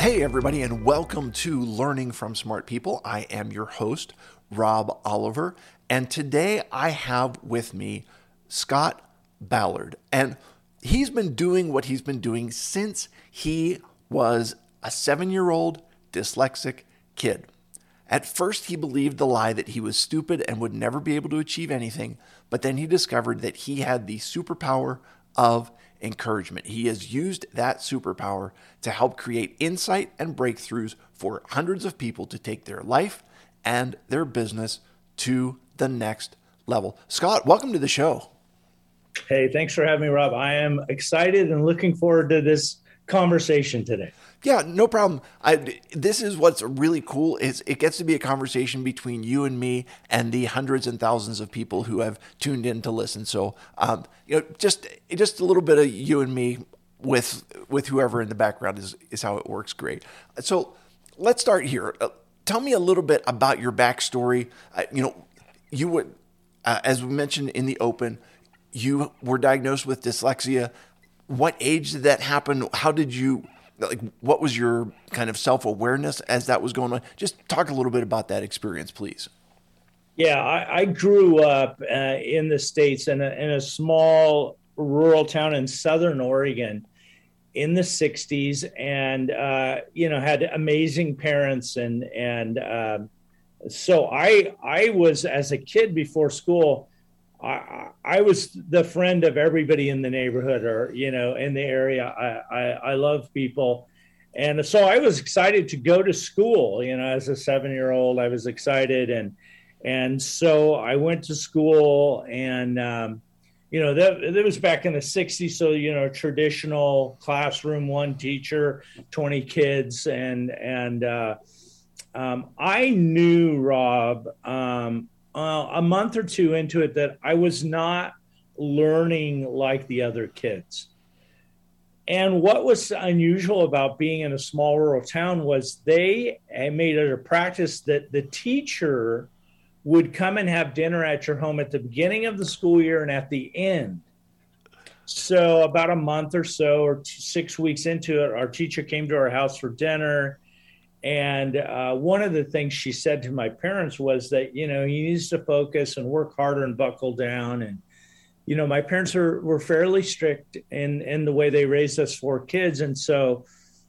Hey, everybody, and welcome to Learning from Smart People. I am your host, Rob Oliver, and today I have with me Scott Ballard. And he's been doing what he's been doing since he was a 7-year-old dyslexic kid. At first, he believed the lie that he was stupid and would never be able to achieve anything, but then he discovered that he had the superpower of encouragement. He has used that superpower to help create insight and breakthroughs for hundreds of people to take their life and their business to the next level. Scott, welcome to the show. Hey, thanks for having me, Rob. I am excited and looking forward to this conversation today. Yeah, no problem. This is what's really cool is it gets to be a conversation between you and me and the hundreds and thousands of people who have tuned in to listen. So, just a little bit of you and me with whoever in the background is how it works. Great. So let's start here. Tell me a little bit about your backstory. You would, as we mentioned in the open, you were diagnosed with dyslexia. What age did that happen? How did you? What was your kind of self-awareness as that was going on? Just talk a little bit about that experience, please. Yeah, I grew up in the States in a small rural town in Southern Oregon in the 60s and, had amazing parents. So I was, as a kid before school, I was the friend of everybody in the neighborhood or, in the area. I love people. And so I was excited to go to school, as a 7-year-old, I was excited. And so I went to school and, that was back in the 60s. So, traditional classroom, one teacher, 20 kids. I knew, Rob, a month or two into it that I was not learning like the other kids. And what was unusual about being in a small rural town was they made it a practice that the teacher would come and have dinner at your home at the beginning of the school year and at the end. So about a month or so or 6 weeks into it, our teacher came to our house for dinner. And one of the things she said to my parents was that, he needs to focus and work harder and buckle down. And, my parents were fairly strict in the way they raised us 4 kids. And so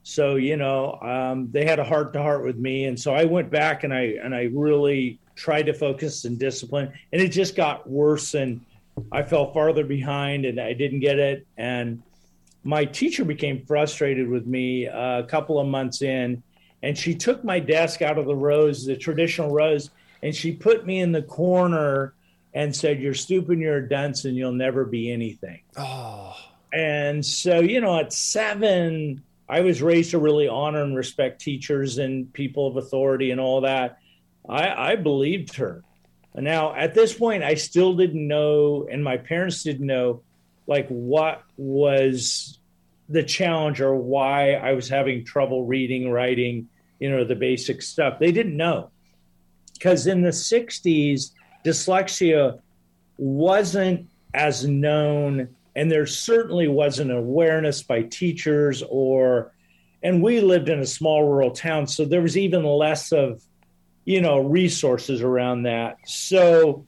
they had a heart to heart with me. And so I went back and I really tried to focus and discipline. And it just got worse. And I fell farther behind and I didn't get it. And my teacher became frustrated with me a couple of months in. And she took my desk out of the rows, the traditional rows, and she put me in the corner and said, "You're stupid, you're a dunce, and you'll never be anything." Oh. And so, at 7, I was raised to really honor and respect teachers and people of authority and all that. I believed her. Now, at this point, I still didn't know, and my parents didn't know, what was the challenge or why I was having trouble reading, writing, the basic stuff. They didn't know because in the 60s, dyslexia wasn't as known and there certainly wasn't awareness by teachers and we lived in a small rural town. So there was even less of, resources around that. So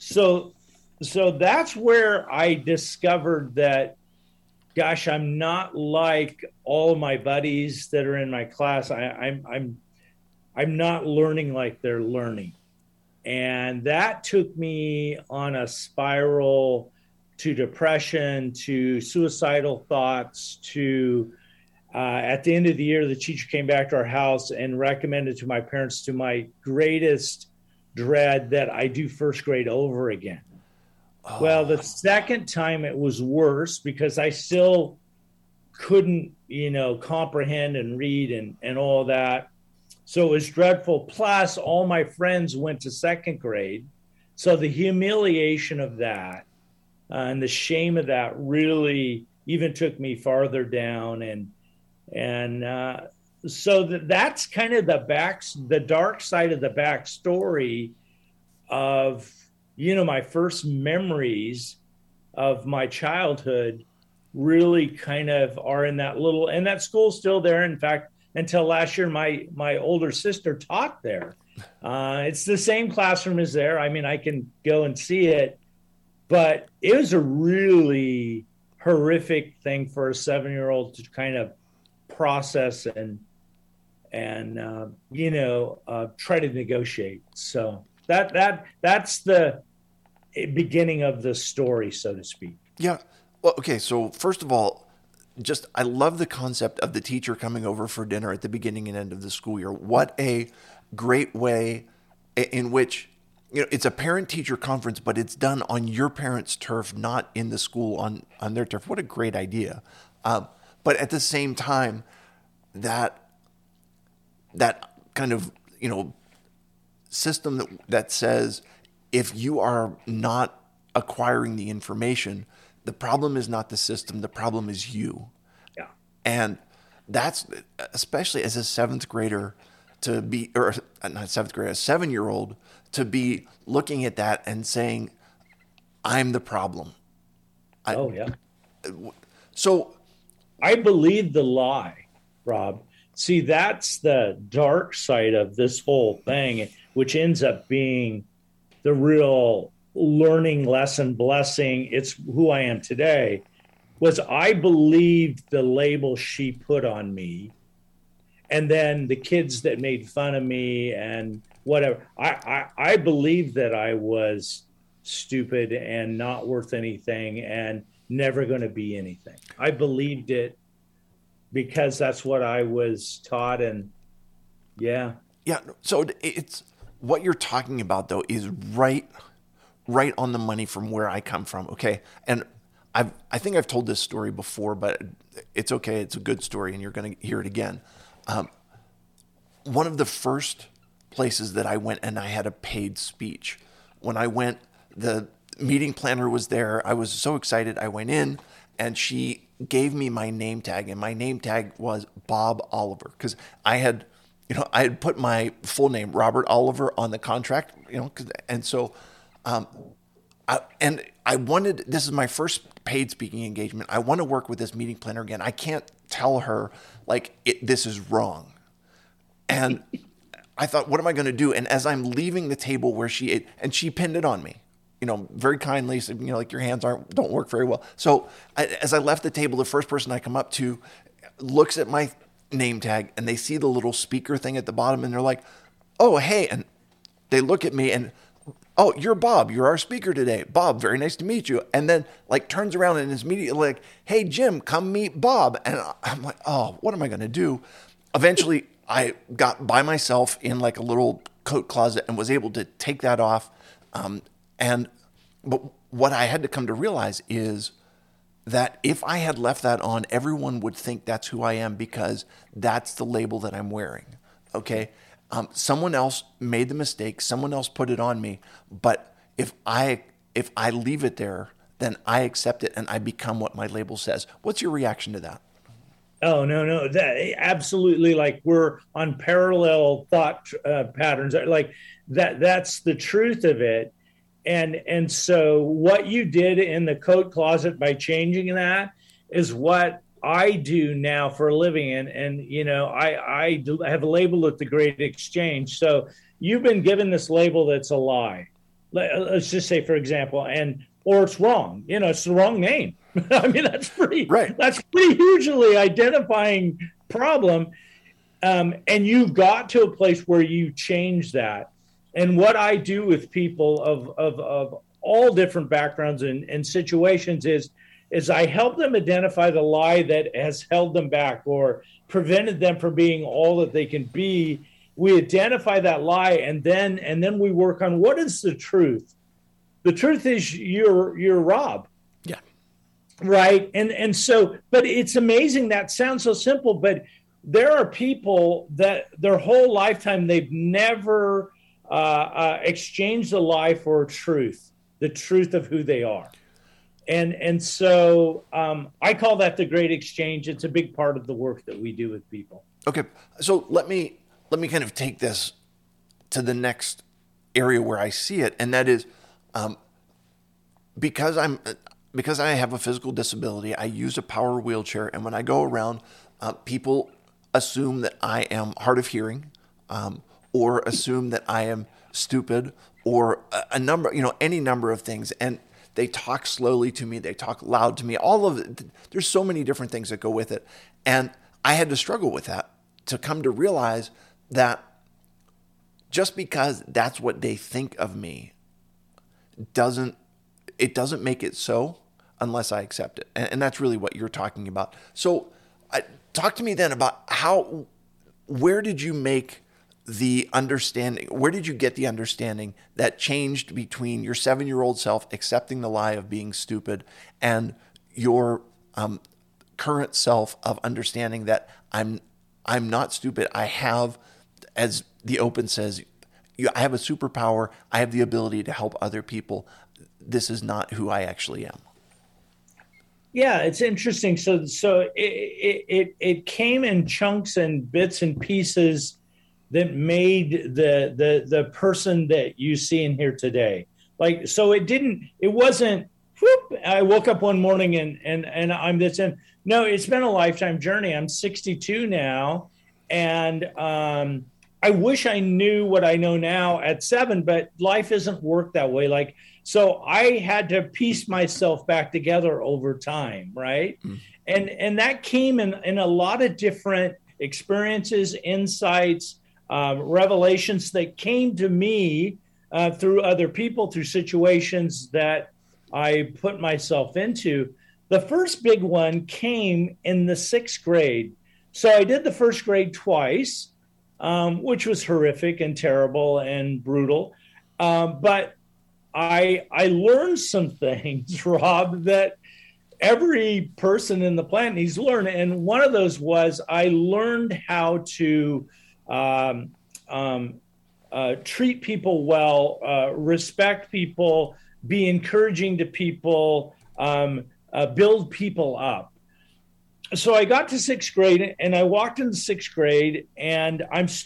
that's where I discovered that, gosh, I'm not like all my buddies that are in my class. I'm not learning like they're learning. And that took me on a spiral to depression, to suicidal thoughts, to at the end of the year, the teacher came back to our house and recommended to my parents, to my greatest dread, that I do first grade over again. Oh. Well, the second time it was worse because I still couldn't, comprehend and read and all that. So it was dreadful. Plus, all my friends went to second grade. So the humiliation of that and the shame of that really even took me farther down. So that's kind of the dark side of the backstory of, my first memories of my childhood really kind of are in that little, and that school's still there. In fact, until last year. My older sister taught there. It's the same classroom as there. I mean, I can go and see it, but it was a really horrific thing for a 7-year-old to kind of process and try to negotiate. So that's the beginning of the story, so to speak. Yeah. Well, okay. So first of all, I love the concept of the teacher coming over for dinner at the beginning and end of the school year. What a great way in which, it's a parent-teacher conference, but it's done on your parents' turf, not in the school on their turf. What a great idea. But at the same time, that kind of, system that says, if you are not acquiring the information, the problem is not the system, the problem is you. Yeah. And that's, especially as a seventh grader to be, or not seventh grader, a 7-year-old to be looking at that and saying, I'm the problem. Oh, yeah. So I believe the lie, Rob. See, that's the dark side of this whole thing, which ends up being the real learning lesson blessing. It's who I am today. Was I believed the label she put on me, and then the kids that made fun of me and whatever. I believed that I was stupid and not worth anything and never going to be anything. I believed it because that's what I was taught. And yeah. So it's what you're talking about though is right on the money from where I come from. Okay. And I think I've told this story before, but it's okay. It's a good story and you're going to hear it again. One of the first places that I went and I had a paid speech, when I went, the meeting planner was there. I was so excited. I went in and she gave me my name tag, and my name tag was Bob Oliver, because I had put my full name, Robert Oliver, on the contract, and so, I wanted, this is my first paid speaking engagement. I want to work with this meeting planner again. I can't tell her this is wrong. And I thought, what am I going to do? And as I'm leaving the table where she ate, and she pinned it on me, very kindly said, your hands don't work very well. So as I left the table, the first person I come up to looks at my name tag and they see the little speaker thing at the bottom and they're like, oh, hey. And they look at me and, oh, you're Bob. You're our speaker today. Bob, very nice to meet you. And then turns around and is immediately like, hey, Jim, come meet Bob. And I'm like, oh, what am I going to do? Eventually I got by myself in a little coat closet and was able to take that off. But what I had to come to realize is that if I had left that on, everyone would think that's who I am because that's the label that I'm wearing. Okay. Someone else made the mistake. Someone else put it on me. But if I leave it there, then I accept it and I become what my label says. What's your reaction to that? Oh, no, that absolutely. We're on parallel thought patterns. That's the truth of it. And so what you did in the coat closet by changing that is what I do now for a living. And I have labeled it the Great Exchange. So you've been given this label that's a lie. Let's just say, for example, or it's wrong. It's the wrong name. I mean, that's pretty hugely identifying problem. And you got to a place where you change that. And what I do with people of all different backgrounds and situations is I help them identify the lie that has held them back or prevented them from being all that they can be. We identify that lie, and then we work on what is the truth. The truth is you're Rob. Yeah. Right. And so, but it's amazing. That sounds so simple, but there are people that their whole lifetime they've never exchange the lie for truth, the truth of who they are. And so I call that the Great Exchange. It's a big part of the work that we do with people. Okay. So let me kind of take this to the next area where I see it. And that is because I have a physical disability, I use a power wheelchair. And when I go around, people assume that I am hard of hearing, or assume that I am stupid, or a number, any number of things. And they talk slowly to me. They talk loud to me. All of it. There's so many different things that go with it. And I had to struggle with that to come to realize that just because that's what they think of me doesn't make it so unless I accept it. And that's really what you're talking about. So talk to me then about where did you make the understanding, where did you get the understanding that changed between your 7-year-old self accepting the lie of being stupid and your current self of understanding that I'm not stupid. I have, as the Open says, I have a superpower. I have the ability to help other people. This is not who I actually am. Yeah, it's interesting. So it came in chunks and bits and pieces that made the person that you see in here today. Like, so it wasn't, whoop, I woke up one morning and I'm this. And no, it's been a lifetime journey. I'm 62 now. And I wish I knew what I know now at 7, but life isn't worked that way. Like, so I had to piece myself back together over time, right? Mm. And that came in a lot of different experiences, insights, revelations that came to me through other people, through situations that I put myself into. The first big one came in the 6th grade. So I did the 1st grade twice, which was horrific and terrible and brutal. But I learned some things, Rob, that every person in the planet needs to learn. And one of those was I learned how to treat people well, respect people, be encouraging to people, build people up. So I got to 6th grade and I walked into 6th grade and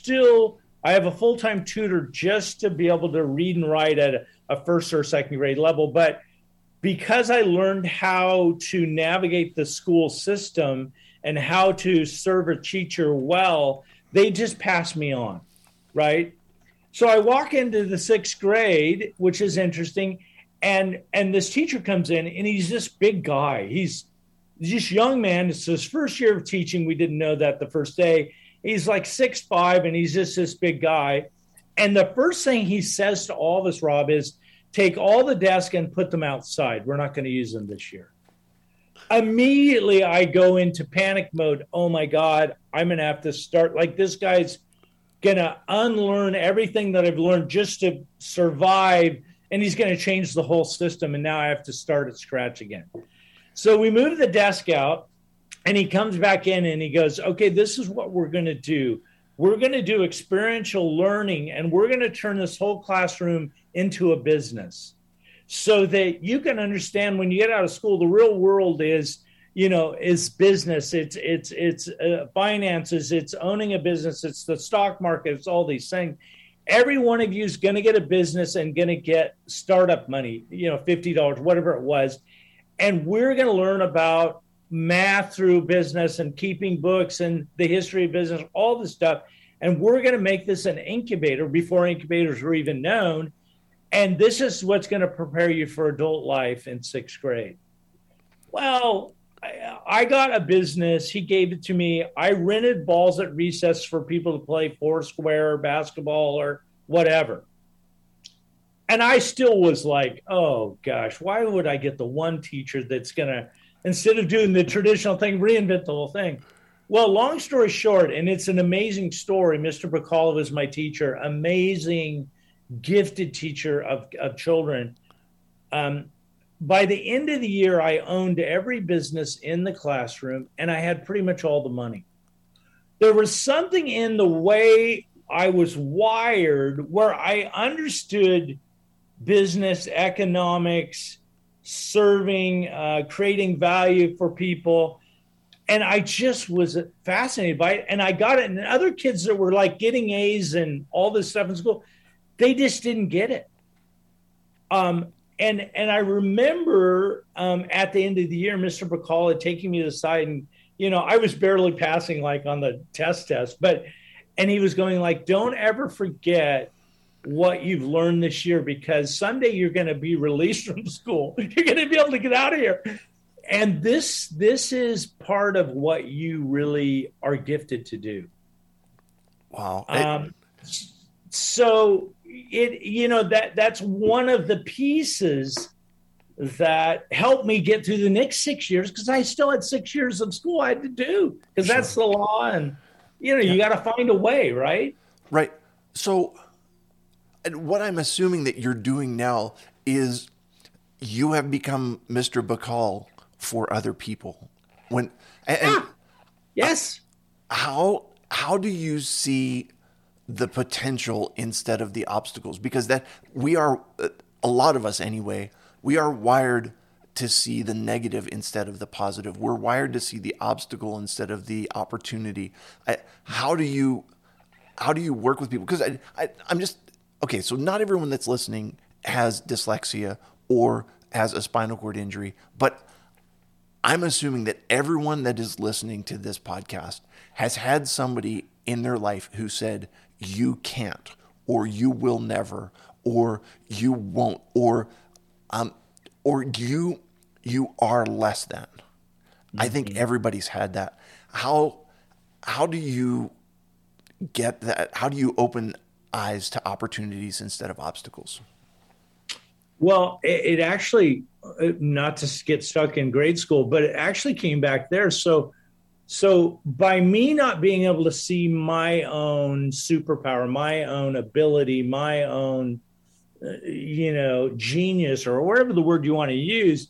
I have a full-time tutor just to be able to read and write at a 1st or 2nd grade level. But because I learned how to navigate the school system and how to serve a teacher well, they just passed me on, right? So I walk into the 6th grade, which is interesting. And this teacher comes in and he's this big guy. He's this young man. It's his first year of teaching. We didn't know that the first day. He's like 6'5", and he's just this big guy. And the first thing he says to all of us, Rob, is take all the desks and put them outside. We're not going to use them this year. Immediately, I go into panic mode. Oh, my God, I'm going to have to start. Like, this guy's going to unlearn everything that I've learned just to survive, and he's going to change the whole system, and now I have to start at scratch again. So we move the desk out, and he comes back in, and he goes, okay, this is what we're going to do. We're going to do experiential learning, and we're going to turn this whole classroom into a business so that you can understand when you get out of school, the real world is business. It's finances. It's owning a business. It's the stock market. It's all these things. Every one of you is going to get a business and going to get startup money, $50, whatever it was. And we're going to learn about math through business and keeping books and the history of business, all this stuff. And we're going to make this an incubator before incubators were even known. And this is what's going to prepare you for adult life in 6th grade. Well, I got a business. He gave it to me. I rented balls at recess for people to play foursquare or basketball or whatever. And I still was like, oh, gosh, why would I get the one teacher that's going to, instead of doing the traditional thing, reinvent the whole thing? Well, long story short, and it's an amazing story. Mr. Bacala was my teacher, amazing, gifted teacher of children. By the end of the year, I owned every business in the classroom, and I had pretty much all the money. There was something in the way I was wired where I understood business, economics, serving, creating value for people. And I just was fascinated by it. And I got it. And other kids that were like getting A's and all this stuff in school, they just didn't get it. And I remember at the end of the year, Mr. Bacala taking me to the side and, I was barely passing like on the test, and he was going like, don't ever forget what you've learned this year, because someday you're going to be released from school. You're going to be able to get out of here. And this is part of what you really are gifted to do. Wow. So that's one of the pieces that helped me get through the next 6 years, because I still had 6 years of school I had to do, because that's the law. And, you got to find a way, right? Right. So what I'm assuming that you're doing now is you have become Mr. Bacall for other people. Yes. How do you see the potential instead of the obstacles? Because that we are, a lot of us anyway, we are wired to see the negative instead of the positive. We're wired to see the obstacle instead of the opportunity. How do you work with people? Because I'm just, okay, so not everyone that's listening has dyslexia or has a spinal cord injury, but I'm assuming that everyone that is listening to this podcast has had somebody in their life who said, you can't, or you will never, or you won't, or you are less than. Mm-hmm. I think everybody's had that. How do you get that? How do you open eyes to opportunities instead of obstacles? Well, it actually, not to get stuck in grade school, but it actually came back there. So by me not being able to see my own superpower, my own ability, my own, genius, or whatever the word you want to use.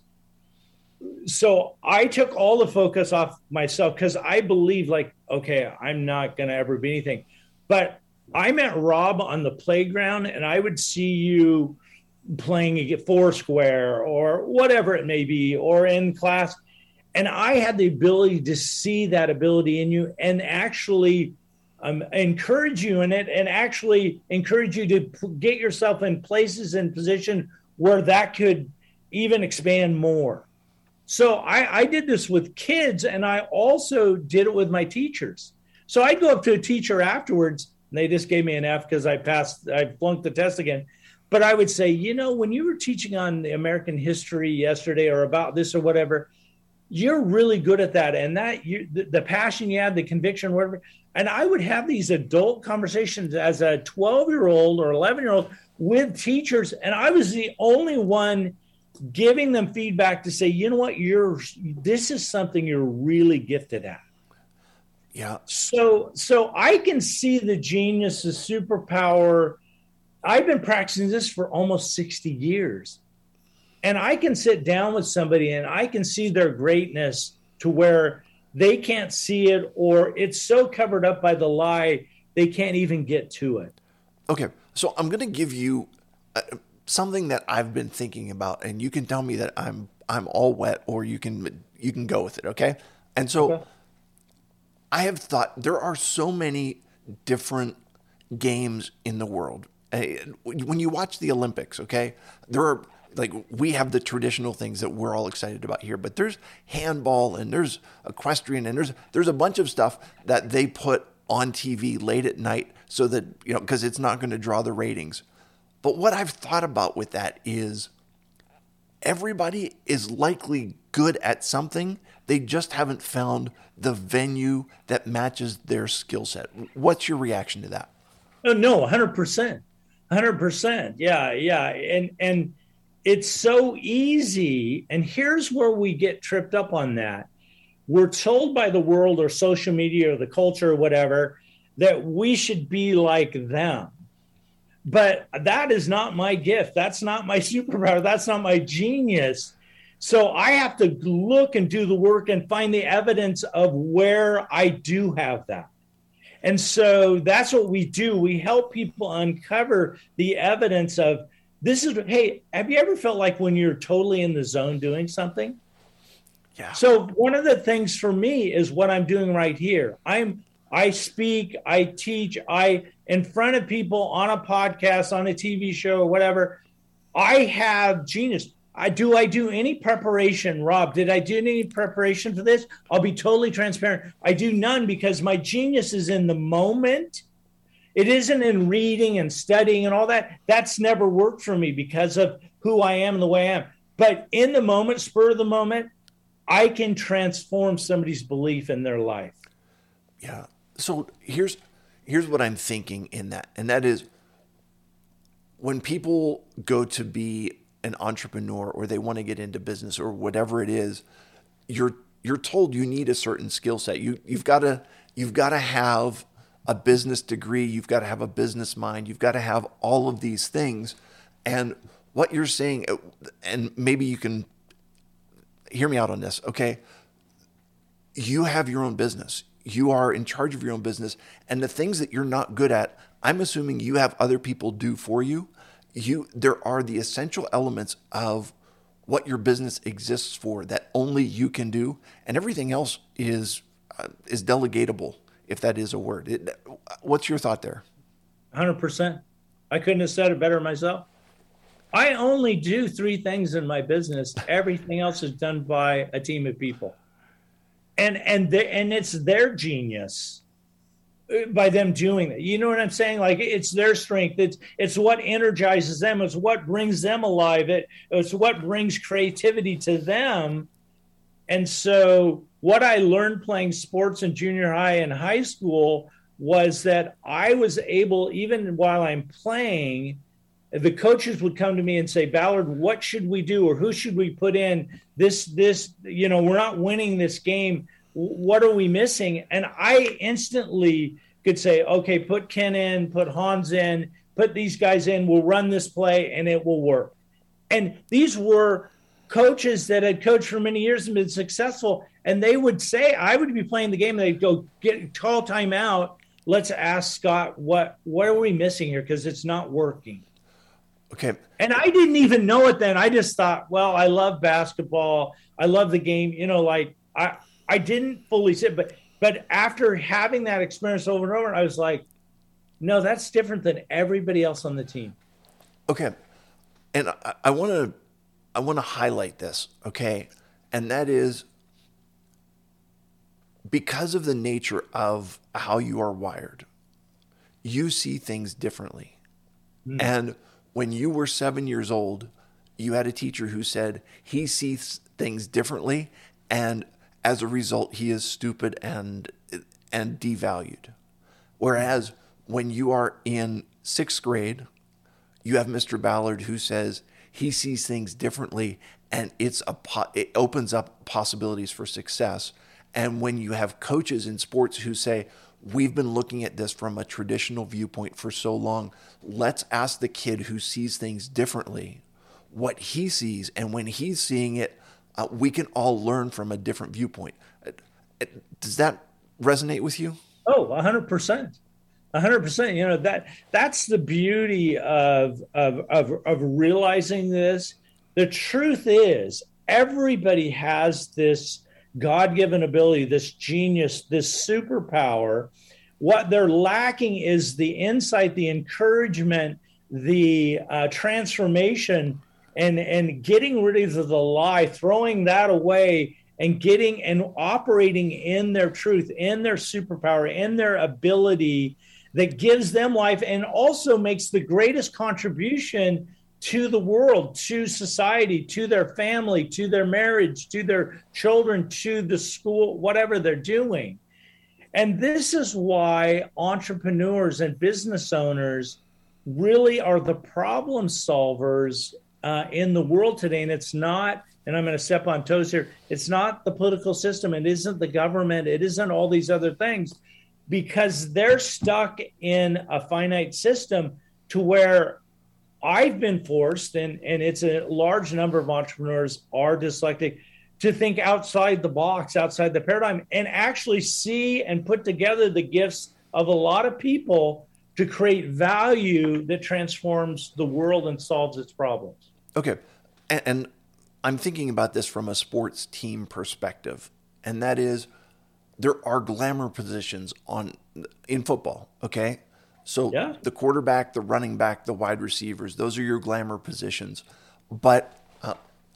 So I took all the focus off myself, because I believe like, okay, I'm not going to ever be anything. But I met Rob on the playground, and I would see you playing at Foursquare or whatever it may be, or in class. And I had the ability to see that ability in you and actually encourage you in it, and actually encourage you to get yourself in places and position where that could even expand more. So I did this with kids, and I also did it with my teachers. So I'd go up to a teacher afterwards, and they just gave me an F because I flunked the test again. But I would say, when you were teaching on the American history yesterday, or about this or whatever, you're really good at that. And that the passion you had, the conviction, whatever. And I would have these adult conversations as a 12-year-old or 11-year-old with teachers. And I was the only one giving them feedback to say, you know what, this is something you're really gifted at. Yeah. So I can see the genius, the superpower. I've been practicing this for almost 60 years. And I can sit down with somebody and I can see their greatness to where they can't see it, or it's so covered up by the lie, they can't even get to it. Okay. So I'm going to give you something that I've been thinking about, and you can tell me that I'm all wet, or you can go with it. Okay. And so okay. I have thought there are so many different games in the world. When you watch the Olympics, okay, there are, like, we have the traditional things that we're all excited about here, but there's handball and there's equestrian and there's a bunch of stuff that they put on TV late at night so that, because it's not going to draw the ratings. But what I've thought about with that is everybody is likely good at something. They just haven't found the venue that matches their skill set. What's your reaction to that? Oh, no, 100%. 100%. Yeah. And it's so easy. And here's where we get tripped up on that. We're told by the world or social media or the culture or whatever that we should be like them. But that is not my gift. That's not my superpower. That's not my genius. So I have to look and do the work and find the evidence of where I do have that. And so that's what we do. We help people uncover the evidence of this is, hey, have you ever felt like when you're totally in the zone doing something? Yeah. So one of the things for me is what I'm doing right here. I speak, I teach, in front of people on a podcast, on a TV show, or whatever. I have genius. I do any preparation, Rob? Did I do any preparation for this? I'll be totally transparent. I do none because my genius is in the moment. It isn't in reading and studying and all that. That's never worked for me because of who I am and the way I am. But in the moment, spur of the moment, I can transform somebody's belief in their life. Yeah. So here's what I'm thinking in that, and that is when people go to be an entrepreneur or they want to get into business or whatever it is, you're told you need a certain skill set. You've got to have a business degree, you've got to have a business mind, you've got to have all of these things. And what you're saying, and maybe you can hear me out on this, okay? You have your own business. You are in charge of your own business. And the things that you're not good at, I'm assuming you have other people do for you. There are the essential elements of what your business exists for that only you can do, and everything else is delegatable, if that is a word. What's your thought there? 100%. I couldn't have said it better myself. I only do three things in my business. Everything else is done by a team of people, and it's their genius by them doing that. You know what I'm saying? Like, it's their strength. It's what energizes them. It's what brings them alive. It's what brings creativity to them. And so what I learned playing sports in junior high and high school was that I was able, even while I'm playing, the coaches would come to me and say, Ballard, what should we do? Or who should we put in this, we're not winning this game. What are we missing? And I instantly could say, okay, put Ken in, put Hans in, put these guys in, we'll run this play and it will work. And these were coaches that had coached for many years and been successful. And they would say, I would be playing the game, and they'd go, call timeout. Let's ask Scott, what are we missing here? Because it's not working. Okay. And I didn't even know it then. I just thought, well, I love basketball. I love the game. I didn't fully sit, but after having that experience over and over, I was like, no, that's different than everybody else on the team. Okay. And I want to highlight this, okay? And that is because of the nature of how you are wired, you see things differently. Mm. And when you were 7 years old, you had a teacher who said he sees things differently, and as a result, he is stupid and devalued. Whereas when you are in sixth grade, you have Mr. Ballard who says he sees things differently, and it opens up possibilities for success. And when you have coaches in sports who say, we've been looking at this from a traditional viewpoint for so long, let's ask the kid who sees things differently what he sees. And when he's seeing it, we can all learn from a different viewpoint. Does that resonate with you? Oh, 100%. 100%. That's the beauty of realizing this. The truth is, everybody has this God-given ability, this genius, this superpower. What they're lacking is the insight, the encouragement, the transformation, and getting rid of the lie, throwing that away, and getting and operating in their truth, in their superpower, in their ability that gives them life and also makes the greatest contribution to the world, to society, to their family, to their marriage, to their children, to the school, whatever they're doing. And this is why entrepreneurs and business owners really are the problem solvers in the world today. And it's not, and I'm going to step on toes here, it's not the political system, it isn't the government, it isn't all these other things, because they're stuck in a finite system to where I've been forced, and it's a large number of entrepreneurs are dyslexic, to think outside the box, outside the paradigm, and actually see and put together the gifts of a lot of people to create value that transforms the world and solves its problems. Okay. And I'm thinking about this from a sports team perspective, and that is there are glamour positions in football, okay? So yeah. The quarterback, the running back, the wide receivers, those are your glamour positions. But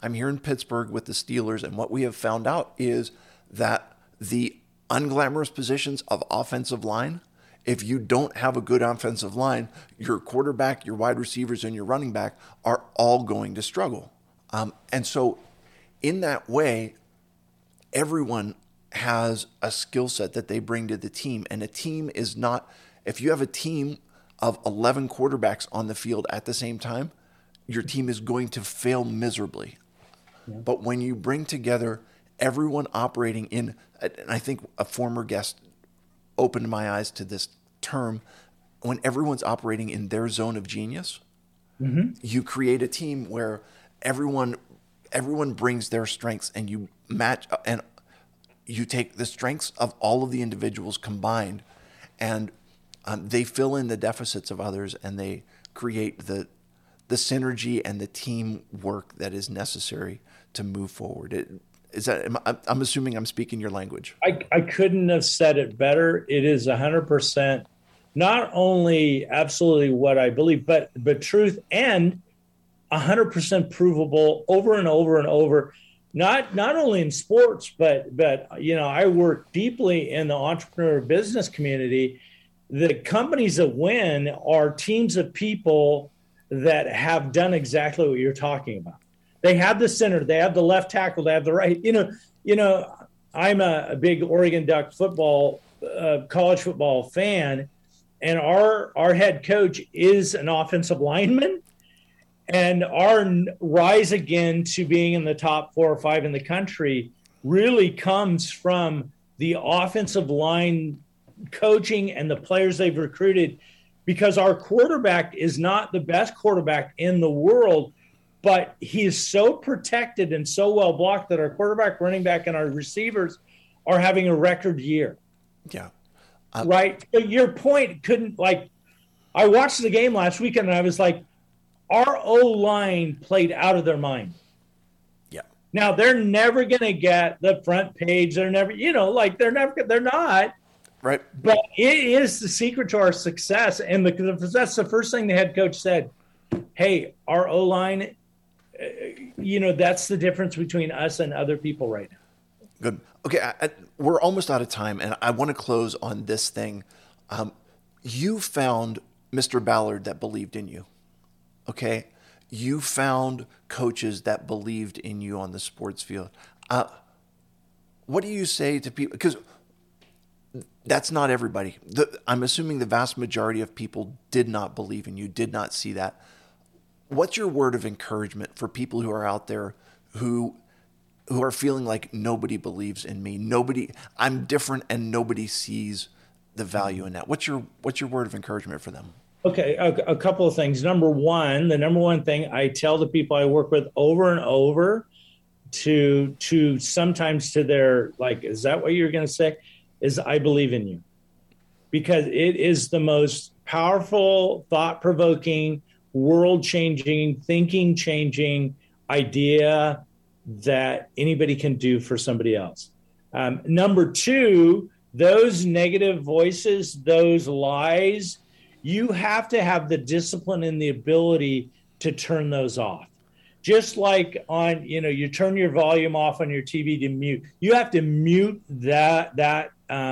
I'm here in Pittsburgh with the Steelers, and what we have found out is that the unglamorous positions of offensive line, if you don't have a good offensive line, your quarterback, your wide receivers, and your running back are all going to struggle. And so in that way, everyone has a skill set that they bring to the team. And a team is not, if you have a team of 11 quarterbacks on the field at the same time, your team is going to fail miserably. Yeah. But when you bring together everyone operating in, and I think a former guest opened my eyes to this term, when everyone's operating in their zone of genius, you create a team where everyone brings their strengths, and you match, and you take the strengths of all of the individuals combined, and they fill in the deficits of others, and they create the synergy and the teamwork that is necessary to move forward. I'm assuming I'm speaking your language. I couldn't have said it better. It is 100% not only absolutely what I believe, but truth, and 100% provable over and over and over. Not only in sports, but I work deeply in the entrepreneur business community. The companies that win are teams of people that have done exactly what you're talking about. They have the center, they have the left tackle, they have the right. I'm a big Oregon Duck football, college football fan, and our head coach is an offensive lineman. And our rise again to being in the top 4 or 5 in the country really comes from the offensive line coaching and the players they've recruited, because our quarterback is not the best quarterback in the world, but he is so protected and so well blocked that our quarterback, running back, and our receivers are having a record year. Yeah. Right. So your point I watched the game last weekend and I was like, our O-line played out of their mind. Yeah. Now they're never going to get the front page. They're never, they're not. Right. But it is the secret to our success. And that's the first thing the head coach said. Hey, our O-line, that's the difference between us and other people right now. Good. Okay. We're almost out of time, and I want to close on this thing. You found Mr. Ballard that believed in you. Okay, you found coaches that believed in you on the sports field. What do you say to people? Because that's not everybody. I'm assuming the vast majority of people did not believe in you, did not see that. What's your word of encouragement for people who are out there who are feeling like nobody believes in me? I'm different, and nobody sees the value in that. What's your word of encouragement for them? Okay, a couple of things. The number one thing I tell the people I work with over and over, to sometimes to their, is that what you're going to say? Is I believe in you. Because it is the most powerful, thought-provoking, world-changing, thinking-changing idea that anybody can do for somebody else. Number two, those negative voices, those lies, you have to have the discipline and the ability to turn those off. Just like you turn your volume off on your TV to mute. You have to mute that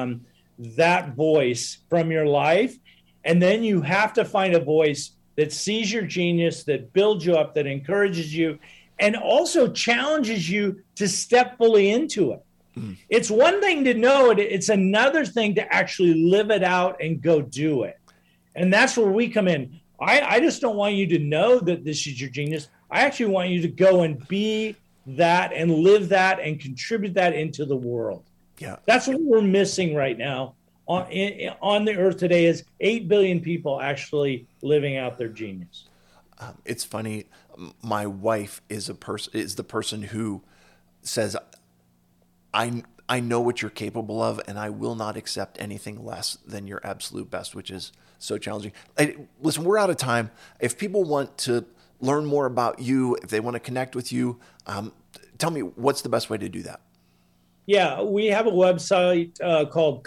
voice from your life. And then you have to find a voice that sees your genius, that builds you up, that encourages you, and also challenges you to step fully into it. It's one thing to know it. It's another thing to actually live it out and go do it. And that's where we come in. I just don't want you to know that this is your genius. I actually want you to go and be that and live that and contribute that into the world. Yeah, that's what we're missing right now on the earth today, is 8 billion people actually living out their genius. It's funny. My wife is the person who says, I know what you're capable of, and I will not accept anything less than your absolute best, which is so challenging. Listen, we're out of time. If people want to learn more about you, if they want to connect with you, tell me, what's the best way to do that? Yeah, we have a website called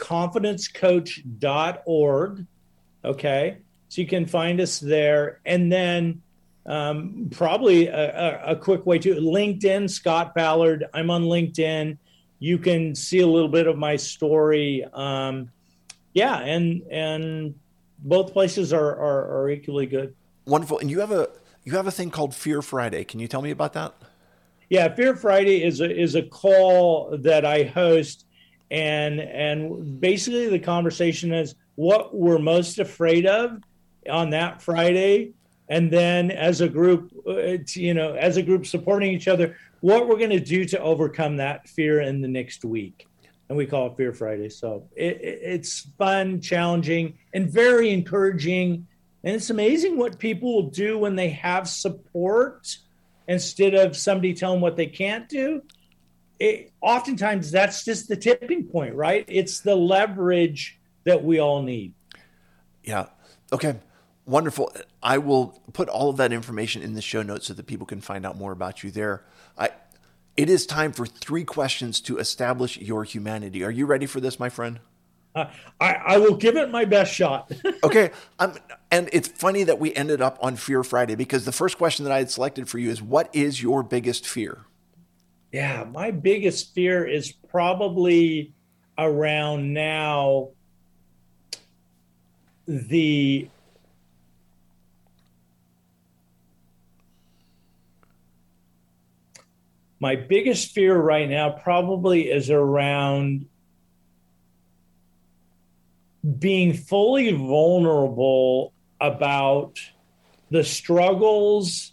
confidencecoach.org. Okay, so you can find us there. And then Probably a quick way to LinkedIn, Scott Ballard. I'm on LinkedIn. You can see a little bit of my story. Yeah, and both places are equally good. Wonderful. And you have a thing called Fear Friday. Can you tell me about that? Yeah, Fear Friday is a call that I host, and basically the conversation is what we're most afraid of on that Friday, and then as a group, as a group supporting each other, what we're going to do to overcome that fear in the next week, and we call it Fear Friday. So it's fun, challenging, and very encouraging, and it's amazing what people will do when they have support instead of somebody telling them what they can't do. Oftentimes that's just the tipping point, right? It's the leverage that we all need. Yeah. Okay. Wonderful. I will put all of that information in the show notes so that people can find out more about you there. It is time for 3 questions to establish your humanity. Are you ready for this, my friend? I will give it my best shot. Okay. And it's funny that we ended up on Fear Friday because the first question that I had selected for you is, what is your biggest fear? Yeah, my biggest fear is probably around now my biggest fear right now probably is around being fully vulnerable about the struggles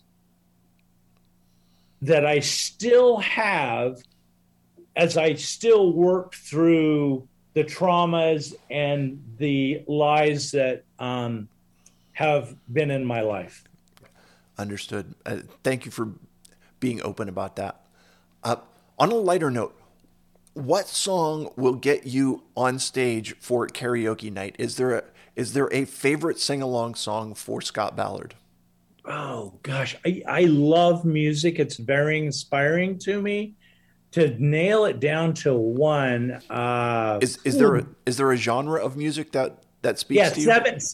that I still have as I still work through the traumas and the lies that have been in my life. Understood. Thank you for being open about that. On a lighter note, what song will get you on stage for karaoke night? Is there a favorite sing-along song for Scott Ballard? Oh gosh, I love music. It's very inspiring to me. To nail it down to one, is there a genre of music that speaks to you?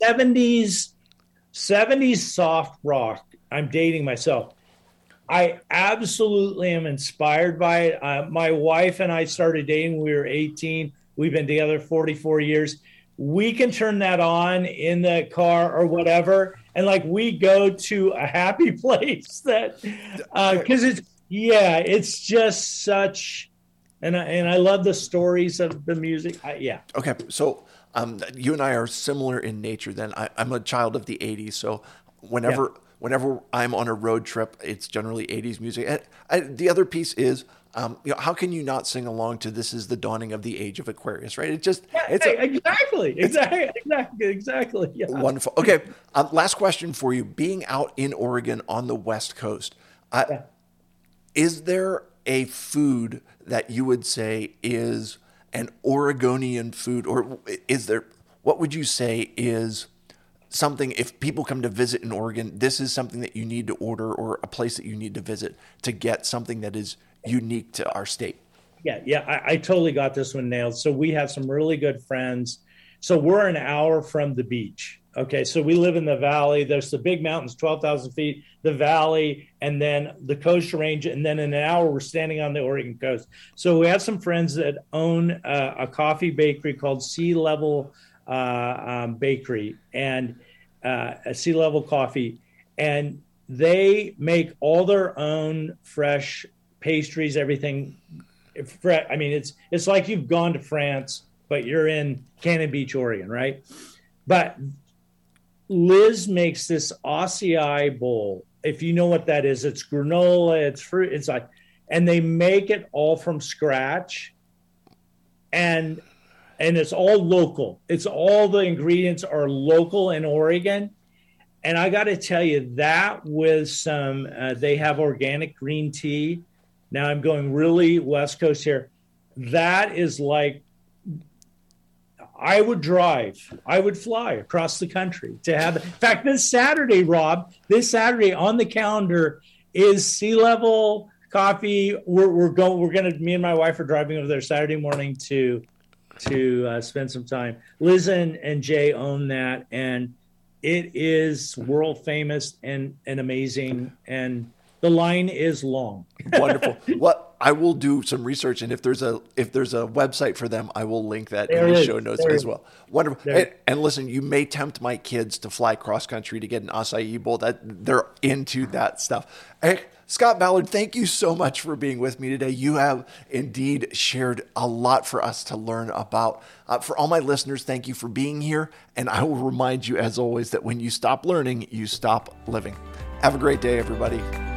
70s soft rock. I'm dating myself. I absolutely am inspired by it. My wife and I started dating when we were 18. We've been together 44 years. We can turn that on in the car or whatever, and like we go to a happy place that because it's just such, and I love the stories of the music. Yeah. Okay, so you and I are similar in nature. Then I'm a child of the '80s, so whenever I'm on a road trip, it's generally '80s music. And the other piece is, how can you not sing along to "This Is the Dawning of the Age of Aquarius"? Right? Exactly. Yeah. Wonderful. Okay, last question for you. Being out in Oregon on the West Coast, is there a food that you would say is an Oregonian food, or what would you say is something, if people come to visit in Oregon, this is something that you need to order, or a place that you need to visit to get something that is unique to our state? Yeah, I totally got this one nailed. So we have some really good friends. So we're an hour from the beach. Okay, so we live in the valley. There's the big mountains, 12,000 feet, the valley, and then the coast range. And then in an hour, we're standing on the Oregon coast. So we have some friends that own a coffee bakery called Sea Level Bakery and a Sea Level Coffee. And they make all their own fresh pastries, everything. I mean, it's like you've gone to France, but you're in Cannon Beach, Oregon, right? But Liz makes this acai bowl. If you know what that is, it's granola, it's fruit, it's like, and they make it all from scratch, and it's all local. It's all the ingredients are local in Oregon. And I got to tell you that with some, they have organic green tea. Now I'm going really West Coast here. That is like, I would fly across the country to have. In fact, this Saturday, Rob, on the calendar is Sea Level Coffee. Me and my wife are driving over there Saturday morning to spend some time. Liz and Jay own that, and It is world famous and amazing, and the line is long. Wonderful. What I will do some research, and if there's a website for them, I will link that in the show notes as well. Wonderful. And listen, you may tempt my kids to fly cross country to get an acai bowl. That they're into that stuff. Hey, Scott Ballard, thank you so much for being with me today. You have indeed shared a lot for us to learn about. For all my listeners, thank you for being here. And I will remind you, as always, that when you stop learning, you stop living. Have a great day, everybody.